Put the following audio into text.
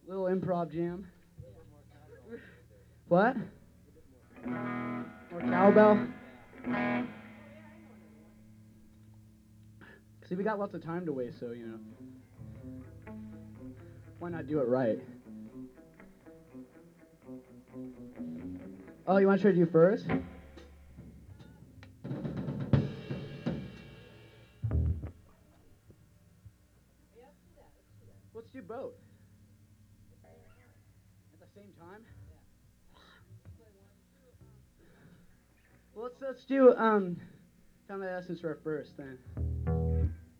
Little improv jam. What? More cowbell? See, we got lots of time to waste, so, why not do it right? Oh, you want to try to do first? Let's do both. At the same time? Well, let's do Time of the Essence for our first then.